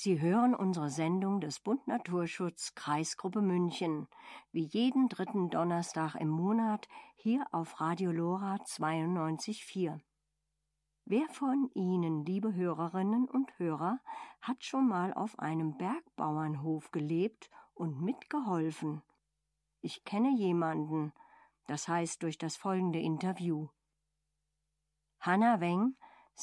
Sie hören unsere Sendung des Bund Naturschutz Kreisgruppe München, wie jeden dritten Donnerstag im Monat hier auf Radio Lora 92,4. Wer von Ihnen, liebe Hörerinnen und Hörer, hat schon mal auf einem Bergbauernhof gelebt und mitgeholfen? Ich kenne jemanden, das heißt durch das folgende Interview. Hanna Weng,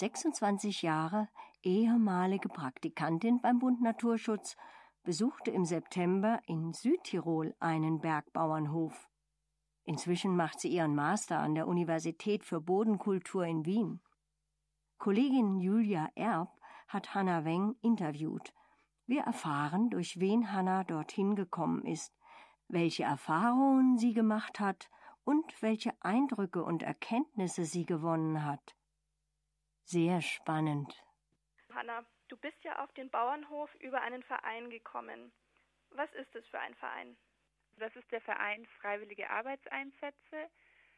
26 Jahre, ehemalige Praktikantin beim Bund Naturschutz, besuchte im September in Südtirol einen Bergbauernhof. Inzwischen macht sie ihren Master an der Universität für Bodenkultur in Wien. Kollegin Julia Erb hat Hanna Weng interviewt. Wir erfahren, durch wen Hanna dorthin gekommen ist, welche Erfahrungen sie gemacht hat und welche Eindrücke und Erkenntnisse sie gewonnen hat. Sehr spannend. Hanna, du bist ja auf den Bauernhof über einen Verein gekommen. Was ist es für ein Verein? Das ist der Verein Freiwillige Arbeitseinsätze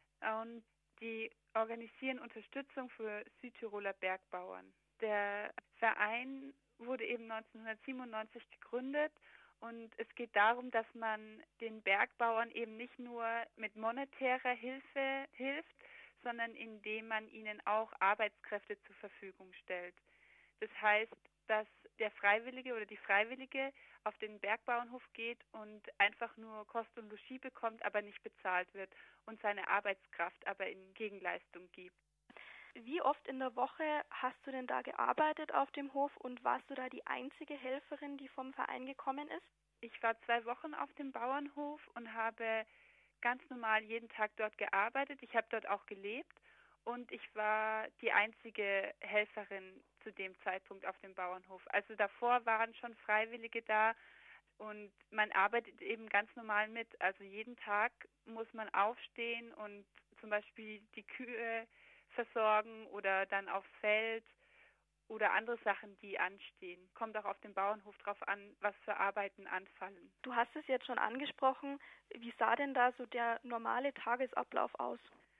und die organisieren Unterstützung für Südtiroler Bergbauern. Der Verein wurde eben 1997 gegründet und es geht darum, dass man den Bergbauern eben nicht nur mit monetärer Hilfe hilft, sondern indem man ihnen auch Arbeitskräfte zur Verfügung stellt. Das heißt, dass der Freiwillige oder die Freiwillige auf den Bergbauernhof geht und einfach nur Kost und Logis bekommt, aber nicht bezahlt wird und seine Arbeitskraft aber in Gegenleistung gibt. Wie oft in der Woche hast du denn da gearbeitet auf dem Hof und warst du da die einzige Helferin, die vom Verein gekommen ist? Ich war 2 Wochen auf dem Bauernhof und habe ganz normal jeden Tag dort gearbeitet. Ich habe dort auch gelebt und ich war die einzige Helferin zu dem Zeitpunkt auf dem Bauernhof. Also davor waren schon Freiwillige da und man arbeitet eben ganz normal mit. Also jeden Tag muss man aufstehen und zum Beispiel die Kühe versorgen oder dann aufs Feld oder andere Sachen, die anstehen. Kommt auch auf den Bauernhof drauf an, was für Arbeiten anfallen. Du hast es jetzt schon angesprochen. Wie sah denn da so der normale Tagesablauf aus?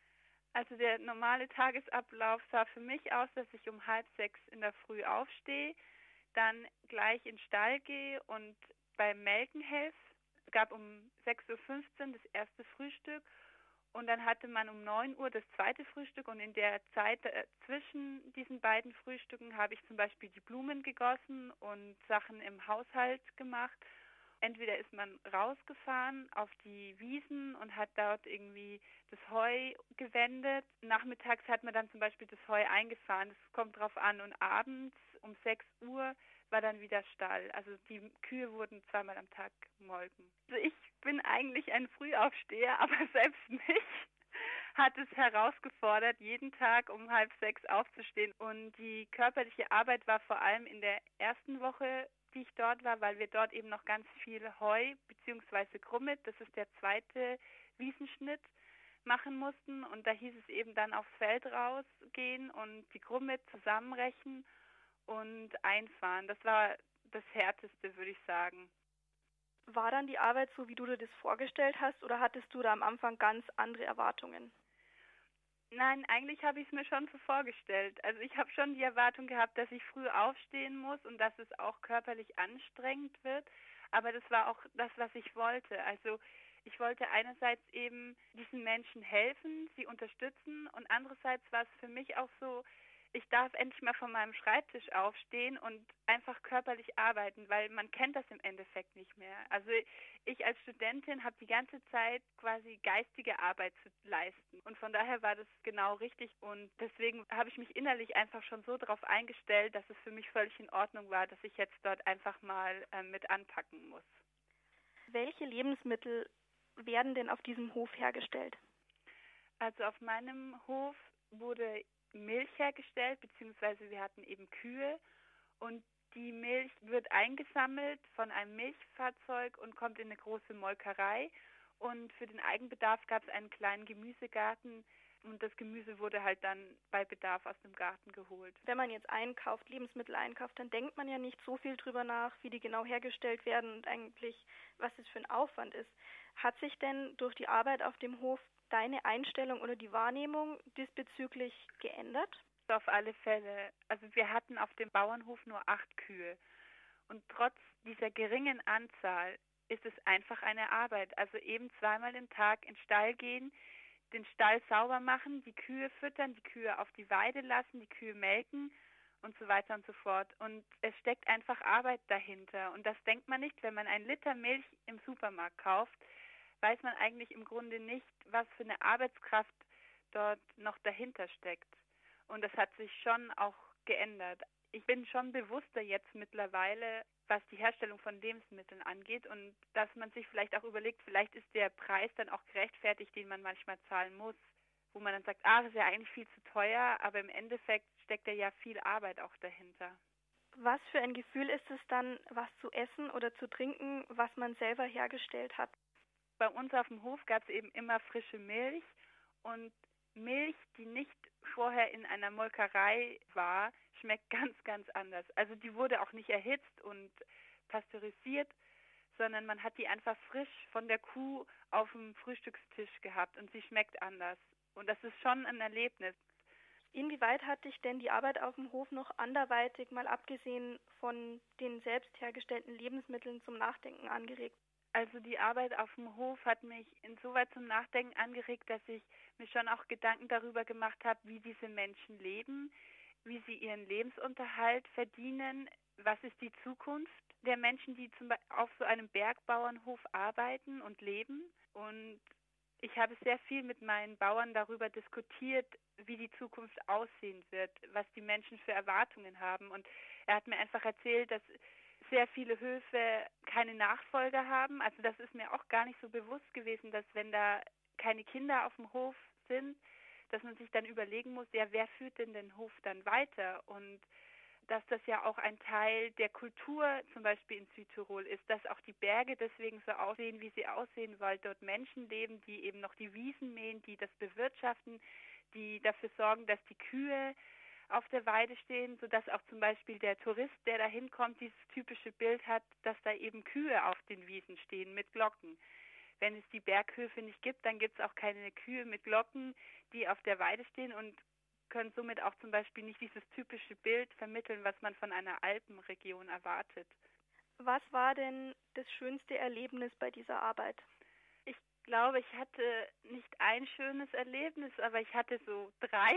Also der normale Tagesablauf sah für mich aus, dass ich um 5:30 in der Früh aufstehe, dann gleich in den Stall gehe und beim Melken helfe. Es gab um 6:15 Uhr das erste Frühstück und dann hatte man um 9 Uhr das zweite Frühstück und in der Zeit zwischen diesen beiden Frühstücken habe ich zum Beispiel die Blumen gegossen und Sachen im Haushalt gemacht. Entweder ist man rausgefahren auf die Wiesen und hat dort irgendwie das Heu gewendet. Nachmittags hat man dann zum Beispiel das Heu eingefahren. Das kommt drauf an. Und abends um 6 Uhr war dann wieder Stall. Also die Kühe wurden 2-mal am Tag gemolken. Also ich bin eigentlich ein Frühaufsteher, aber selbst mich hat es herausgefordert, jeden Tag um 5:30 aufzustehen. Und die körperliche Arbeit war vor allem in der ersten Woche, die ich dort war, weil wir dort eben noch ganz viel Heu bzw. Grummet, das ist der zweite Wiesenschnitt, machen mussten. Und da hieß es eben dann aufs Feld rausgehen und die Grummet zusammenrechen und einfahren. Das war das Härteste, würde ich sagen. War dann die Arbeit so, wie du dir das vorgestellt hast, oder hattest du da am Anfang ganz andere Erwartungen? Nein, eigentlich habe ich es mir schon so vorgestellt. Also ich habe schon die Erwartung gehabt, dass ich früh aufstehen muss und dass es auch körperlich anstrengend wird. Aber das war auch das, was ich wollte. Also ich wollte einerseits eben diesen Menschen helfen, sie unterstützen und andererseits war es für mich auch so, ich darf endlich mal von meinem Schreibtisch aufstehen und einfach körperlich arbeiten, weil man kennt das im Endeffekt nicht mehr. Also ich als Studentin habe die ganze Zeit quasi geistige Arbeit zu leisten und von daher war das genau richtig und deswegen habe ich mich innerlich einfach schon so darauf eingestellt, dass es für mich völlig in Ordnung war, dass ich jetzt dort einfach mal mit anpacken muss. Welche Lebensmittel werden denn auf diesem Hof hergestellt? Also auf meinem Hof wurde Milch hergestellt, beziehungsweise wir hatten eben Kühe und die Milch wird eingesammelt von einem Milchfahrzeug und kommt in eine große Molkerei und für den Eigenbedarf gab es einen kleinen Gemüsegarten und das Gemüse wurde halt dann bei Bedarf aus dem Garten geholt. Wenn man jetzt einkauft, Lebensmittel einkauft, dann denkt man ja nicht so viel drüber nach, wie die genau hergestellt werden und eigentlich, was das für ein Aufwand ist. Hat sich denn durch die Arbeit auf dem Hof deine Einstellung oder die Wahrnehmung diesbezüglich geändert? Auf alle Fälle. Also wir hatten auf dem Bauernhof nur 8 Kühe. Und trotz dieser geringen Anzahl ist es einfach eine Arbeit. Also eben zweimal den Tag in den Stall gehen, den Stall sauber machen, die Kühe füttern, die Kühe auf die Weide lassen, die Kühe melken und so weiter und so fort. Und es steckt einfach Arbeit dahinter. Und das denkt man nicht, wenn man einen Liter Milch im Supermarkt kauft, weiß man eigentlich im Grunde nicht, was für eine Arbeitskraft dort noch dahinter steckt. Und das hat sich schon auch geändert. Ich bin schon bewusster jetzt mittlerweile, was die Herstellung von Lebensmitteln angeht und dass man sich vielleicht auch überlegt, vielleicht ist der Preis dann auch gerechtfertigt, den man manchmal zahlen muss, wo man dann sagt, das ist ja eigentlich viel zu teuer, aber im Endeffekt steckt ja viel Arbeit auch dahinter. Was für ein Gefühl ist es dann, was zu essen oder zu trinken, was man selber hergestellt hat? Bei uns auf dem Hof gab es eben immer frische Milch und Milch, die nicht vorher in einer Molkerei war, schmeckt ganz, ganz anders. Also die wurde auch nicht erhitzt und pasteurisiert, sondern man hat die einfach frisch von der Kuh auf dem Frühstückstisch gehabt und sie schmeckt anders. Und das ist schon ein Erlebnis. Inwieweit hat dich denn die Arbeit auf dem Hof noch anderweitig, mal abgesehen von den selbst hergestellten Lebensmitteln, zum Nachdenken angeregt? Also die Arbeit auf dem Hof hat mich insoweit zum Nachdenken angeregt, dass ich mir schon auch Gedanken darüber gemacht habe, wie diese Menschen leben, wie sie ihren Lebensunterhalt verdienen, was ist die Zukunft der Menschen, die zum Beispiel auf so einem Bergbauernhof arbeiten und leben. Und ich habe sehr viel mit meinen Bauern darüber diskutiert, wie die Zukunft aussehen wird, was die Menschen für Erwartungen haben. Und er hat mir einfach erzählt, dass sehr viele Höfe keine Nachfolger haben. Also das ist mir auch gar nicht so bewusst gewesen, dass wenn da keine Kinder auf dem Hof sind, dass man sich dann überlegen muss, ja, wer führt denn den Hof dann weiter? Und dass das ja auch ein Teil der Kultur zum Beispiel in Südtirol ist, dass auch die Berge deswegen so aussehen, wie sie aussehen, weil dort Menschen leben, die eben noch die Wiesen mähen, die das bewirtschaften, die dafür sorgen, dass die Kühe auf der Weide stehen, sodass auch zum Beispiel der Tourist, der da hinkommt, dieses typische Bild hat, dass da eben Kühe auf den Wiesen stehen mit Glocken. Wenn es die Berghöfe nicht gibt, dann gibt es auch keine Kühe mit Glocken, die auf der Weide stehen und können somit auch zum Beispiel nicht dieses typische Bild vermitteln, was man von einer Alpenregion erwartet. Was war denn das schönste Erlebnis bei dieser Arbeit? Ich glaube, ich hatte nicht ein schönes Erlebnis, aber ich hatte so 3,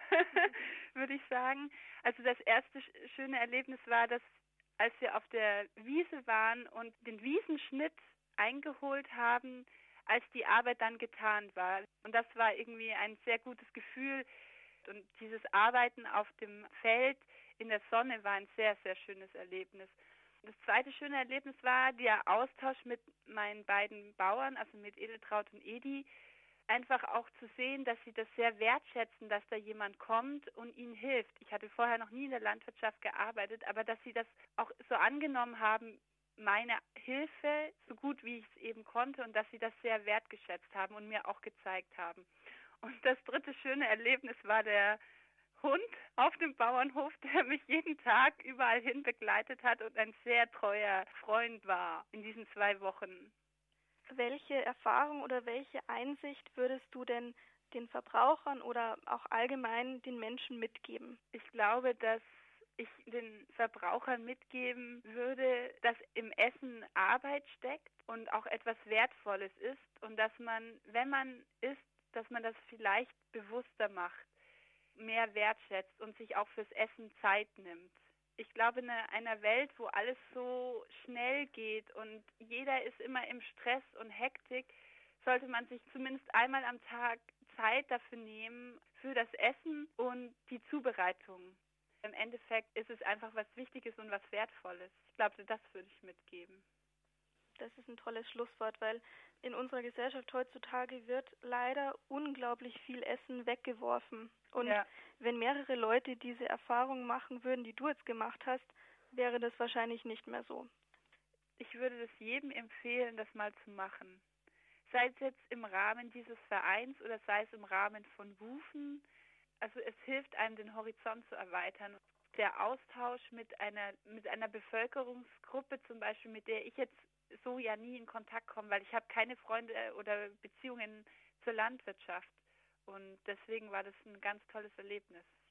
würde ich sagen. Also das erste schöne Erlebnis war, dass als wir auf der Wiese waren und den Wiesenschnitt eingeholt haben, als die Arbeit dann getan war. Und das war irgendwie ein sehr gutes Gefühl. Und dieses Arbeiten auf dem Feld in der Sonne war ein sehr, sehr schönes Erlebnis. Das zweite schöne Erlebnis war der Austausch mit meinen beiden Bauern, also mit Edeltraud und Edi. Einfach auch zu sehen, dass sie das sehr wertschätzen, dass da jemand kommt und ihnen hilft. Ich hatte vorher noch nie in der Landwirtschaft gearbeitet, aber dass sie das auch so angenommen haben, meine Hilfe, so gut wie ich es eben konnte, und dass sie das sehr wertgeschätzt haben und mir auch gezeigt haben. Und das dritte schöne Erlebnis war der Hund auf dem Bauernhof, der mich jeden Tag überall hin begleitet hat und ein sehr treuer Freund war in diesen 2 Wochen. Welche Erfahrung oder welche Einsicht würdest du denn den Verbrauchern oder auch allgemein den Menschen mitgeben? Ich glaube, dass ich den Verbrauchern mitgeben würde, dass im Essen Arbeit steckt und auch etwas Wertvolles ist und dass man, wenn man isst, dass man das vielleicht bewusster macht, mehr wertschätzt und sich auch fürs Essen Zeit nimmt. Ich glaube, in einer Welt, wo alles so schnell geht und jeder ist immer im Stress und Hektik, sollte man sich zumindest einmal am Tag Zeit dafür nehmen, für das Essen und die Zubereitung. Im Endeffekt ist es einfach was Wichtiges und was Wertvolles. Ich glaube, das würde ich mitgeben. Das ist ein tolles Schlusswort, weil in unserer Gesellschaft heutzutage wird leider unglaublich viel Essen weggeworfen. Und wenn mehrere Leute diese Erfahrung machen würden, die du jetzt gemacht hast, wäre das wahrscheinlich nicht mehr so. Ich würde das jedem empfehlen, das mal zu machen. Sei es jetzt im Rahmen dieses Vereins oder sei es im Rahmen von WUFEN. Also es hilft einem, den Horizont zu erweitern. Der Austausch mit einer Bevölkerungsgruppe zum Beispiel, mit der ich jetzt so ja nie in Kontakt komme, weil ich habe keine Freunde oder Beziehungen zur Landwirtschaft. Und deswegen war das ein ganz tolles Erlebnis.